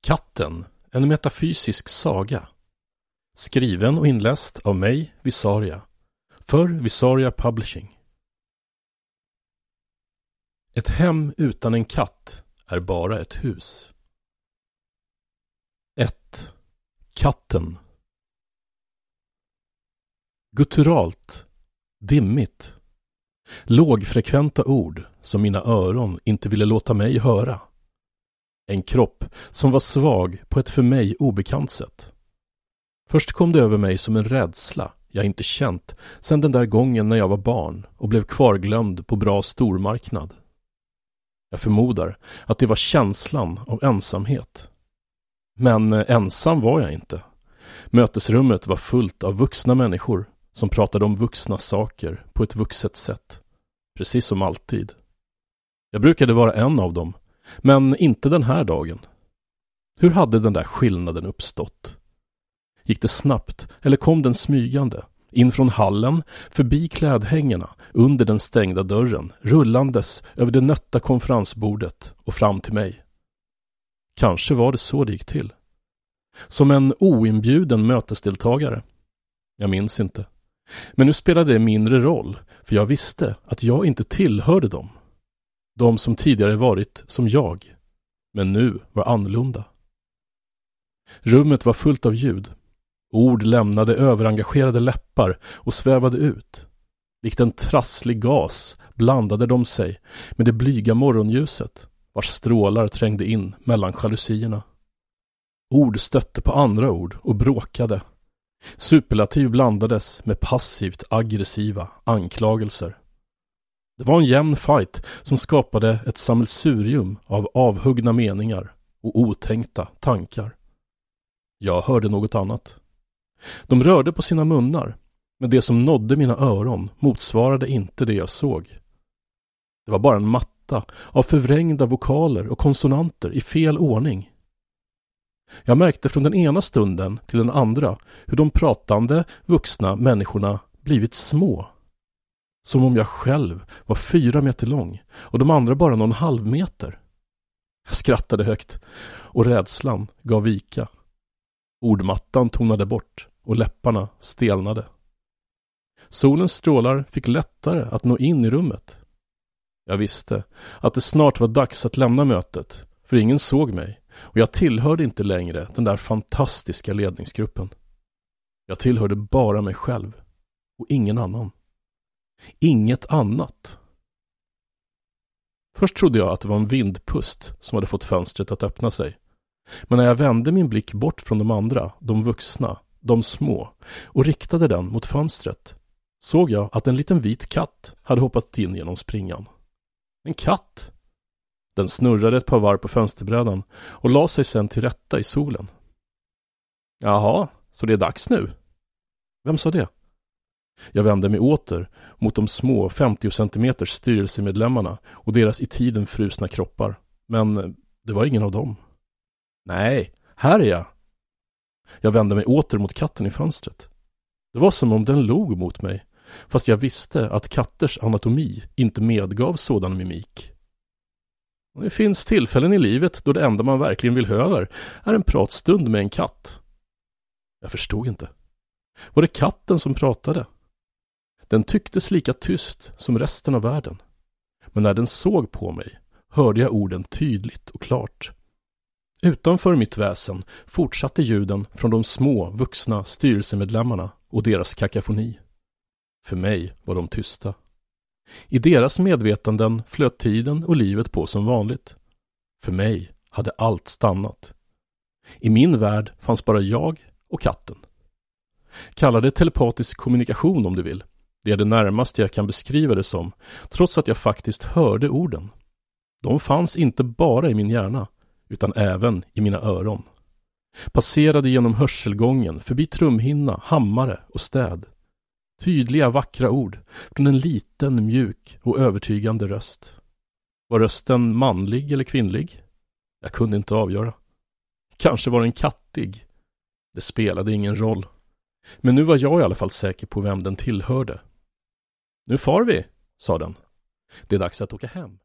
Katten, en metafysisk saga. Skriven och inläst av mig, Visaria, för Visaria Publishing. Ett hem utan en katt är bara ett hus. 1. Katten. Gutturalt, dimmigt, lågfrekventa ord som mina öron inte ville låta mig höra. En kropp som var svag på ett för mig obekant sätt. Först kom det över mig som en rädsla jag inte känt sedan den där gången när jag var barn och blev kvarglömd på bra stormarknad. Jag förmodar att det var känslan av ensamhet. Men ensam var jag inte. Mötesrummet var fullt av vuxna människor som pratade om vuxna saker på ett vuxet sätt. Precis som alltid. Jag brukade vara en av dem, men inte den här dagen. Hur hade den där skillnaden uppstått? Gick det snabbt eller kom den smygande? In från hallen, förbi klädhängerna, under den stängda dörren, rullandes över det nötta konferensbordet och fram till mig. Kanske var det så det gick till. Som en oinbjuden mötesdeltagare. Jag minns inte. Men nu spelade det mindre roll, för jag visste att jag inte tillhörde dem. De som tidigare varit som jag, men nu var annorlunda. Rummet var fullt av ljud. Ord lämnade överengagerade läppar och svävade ut. Likt en trasslig gas blandade de sig med det blyga morgonljuset, vars strålar trängde in mellan jalusierna. Ord stötte på andra ord och bråkade. Superlativ blandades med passivt aggressiva anklagelser. Det var en jämn fight som skapade ett sammelsurium av avhuggna meningar och otänkta tankar. Jag hörde något annat. De rörde på sina munnar, men det som nådde mina öron motsvarade inte det jag såg. Det var bara en matta av förvrängda vokaler och konsonanter i fel ordning. Jag märkte från den ena stunden till den andra hur de pratande, vuxna människorna blivit små. Som om jag själv var 4 meter lång och de andra bara någon halv meter. Jag skrattade högt och rädslan gav vika. Ordmattan tonade bort och läpparna stelnade. Solens strålar fick lättare att nå in i rummet. Jag visste att det snart var dags att lämna mötet, för ingen såg mig och jag tillhörde inte längre den där fantastiska ledningsgruppen. Jag tillhörde bara mig själv och ingen annan. Inget annat. Först trodde jag att det var en vindpust som hade fått fönstret att öppna sig. Men när jag vände min blick bort från de andra, de vuxna, de små, och riktade den mot fönstret, såg jag att en liten vit katt hade hoppat in genom springan. En katt! Den snurrade ett par varv på fönsterbrädan och la sig sen till rätta i solen. Jaha, så det är dags nu? Vem sa det? Jag vände mig åter mot de små 50 centimeters styrelsemedlemmarna och deras i tiden frusna kroppar. Men det var ingen av dem. Nej, här är jag. Jag vände mig åter mot katten i fönstret. Det var som om den log mot mig, fast jag visste att katters anatomi inte medgav sådan mimik. Och det finns tillfällen i livet då det enda man verkligen vill höra är en pratstund med en katt. Jag förstod inte. Var det katten som pratade? Den tycktes lika tyst som resten av världen. Men när den såg på mig hörde jag orden tydligt och klart. Utanför mitt väsen fortsatte ljuden från de små vuxna styrelsemedlemmarna och deras kakafoni. För mig var de tysta. I deras medvetanden flöt tiden och livet på som vanligt. För mig hade allt stannat. I min värld fanns bara jag och katten. Kalla det telepatisk kommunikation om du vill. Det är det närmaste jag kan beskriva det som, trots att jag faktiskt hörde orden. De fanns inte bara i min hjärna, utan även i mina öron. Passerade genom hörselgången, förbi trumhinna, hammare och städ. Tydliga, vackra ord från en liten, mjuk och övertygande röst. Var rösten manlig eller kvinnlig? Jag kunde inte avgöra. Kanske var den kattig. Det spelade ingen roll. Men nu var jag i alla fall säker på vem den tillhörde. Nu far vi, sa den. Det är dags att åka hem.